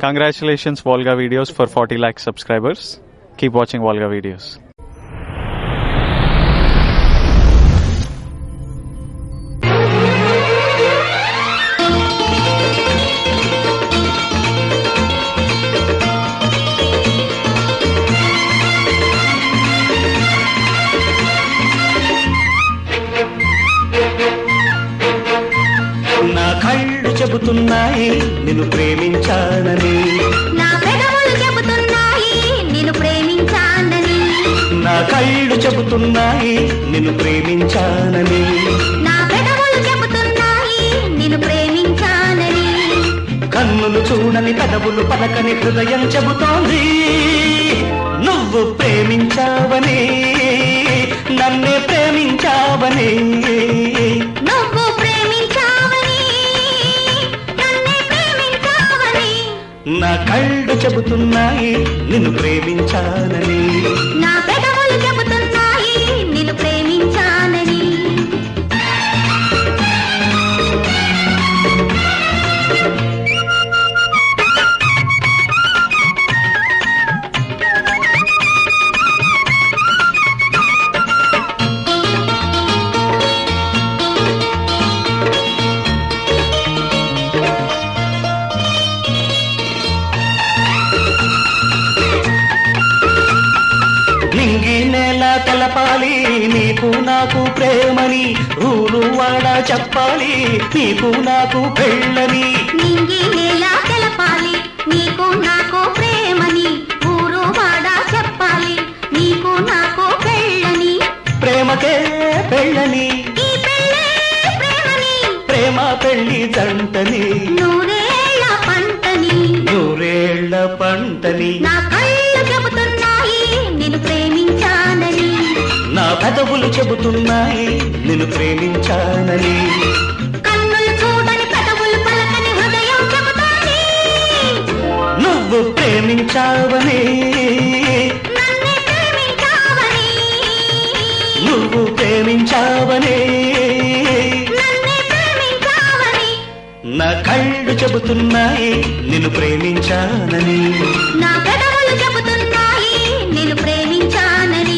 Congratulations Volga Videos for 40 lakh subscribers. Keep watching Volga Videos. నా కళ్ళు చెబుతున్నాయి నిన్ను ప్రేమించానని, నా పెదవులు చెబుతున్నాయి నిన్ను ప్రేమించానని, నా కళ్ళు చెబుతున్నాయి నిన్ను ప్రేమించానని, నా పెదవులు చెబుతున్నాయి నిన్ను ప్రేమించానని, కన్నులు చూడని పెదవులు పలకని హృదయం చెబుతోంది నువ్వు ప్రేమించావని, నన్నే ప్రేమించావని, నువ్వు ప్రేమించావని నన్నే ప్రేమించావని, నా కళ్ళు చెబుతున్నాయి నిన్ను ప్రేమించానని, నా పెదవులు చెబుతున్నాయి నిన్ను ప్రేమించానని. నింగి నేల తెలపాలి నీకు నాకు ప్రేమని, ఊరు వాడ చెప్పాలి నీకు నాకు పెళ్ళని, నింగి నేల తెలపాలి నీకు నాకు ప్రేమని, ఊరు వాడ చెప్పాలి నీకు నాకు పెళ్ళని, ప్రేమకే పెళ్ళని, ఈ పెళ్ళే ప్రేమని, ప్రేమ పెళ్లి జంటని, నూరేళ్ల పంటని, నూరేళ్ల పంటని, నా కళ్ళు చెబుతున్నాయి నిన్ను ప్రేమించానని, నా పెదవులు చెబుతున్నాయి నిన్ను ప్రేమించానని, కన్నులు చూడని పెదవులు పలకని హృదయం చెబుతోంది నువ్వు ప్రేమించావని, నన్నే ప్రేమించావని, నువ్వు ప్రేమించావని, నన్నే ప్రేమించావని, నా కళ్ళు చెబుతున్నాయి నిన్ను ప్రేమించానని, నా పెదవులు చెబుతున్నాయి నిన్ను ప్రేమించానని.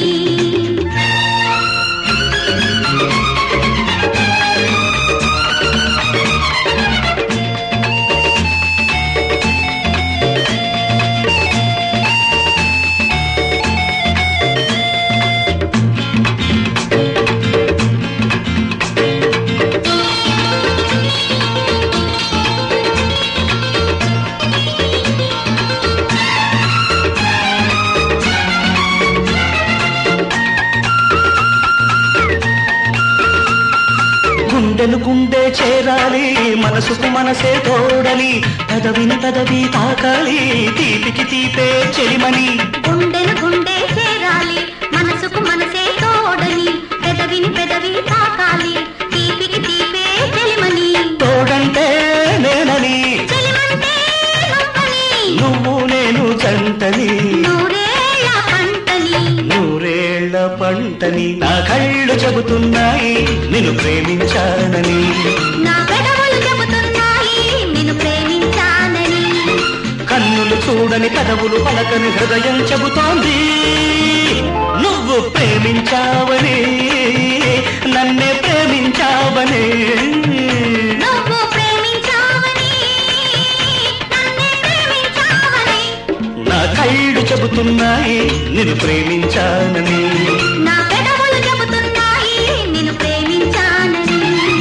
గుండెను గుండె చేరాలి మనసుకు మనసే తోడని, పెదవిని పెదవి తాకాలి తీపికి తీపే చెలిమని, గుండెను గుండె చేరాలి మనసుకు మనసే తోడని, పెదవిని పెదవి తాకాలి తీపికి తీపే చెలిమని, తోడంటే నేనని, చెలిమంటే నువ్వని, నువ్వు నేను జంటని, నూరేళ్ల పంటని, నూరేళ్ల పంటని, నా కళ్ళు చెబుతున్నాయి నిన్ను ప్రేమించానని, నా పెదవులు చెబుతున్నాయి నిన్ను ప్రేమించానని, కన్నులు చూడని పెదవులు పలకని హృదయం చెబుతోంది నువ్వు ప్రేమించావని, నన్నే ప్రేమించావని, నువ్వు ప్రేమించావని నన్నే ప్రేమించావని, నా కళ్ళు చెబుతున్నాయి నిన్ను ప్రేమించానని, నా పెదవులు చెబుతున్నాయి నిన్ను ప్రేమించానని.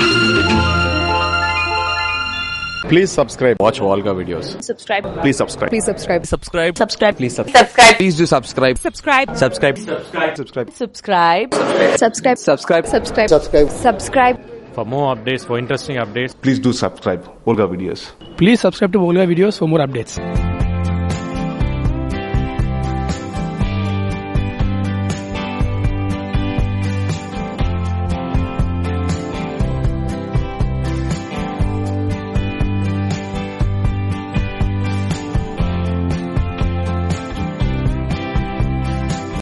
Please subscribe. Watch Volga Videos. Subscribe. Please subscribe. Please subscribe. Subscribe. Subscribe. Please subscribe. Subscribe. Please do subscribe. Subscribe. Subscribe. Subscribe. Subscribe. Subscribe. Subscribe. Subscribe. Subscribe. For more updates, for interesting updates, Please do subscribe Volga Videos. Please subscribe to Volga Videos for more updates.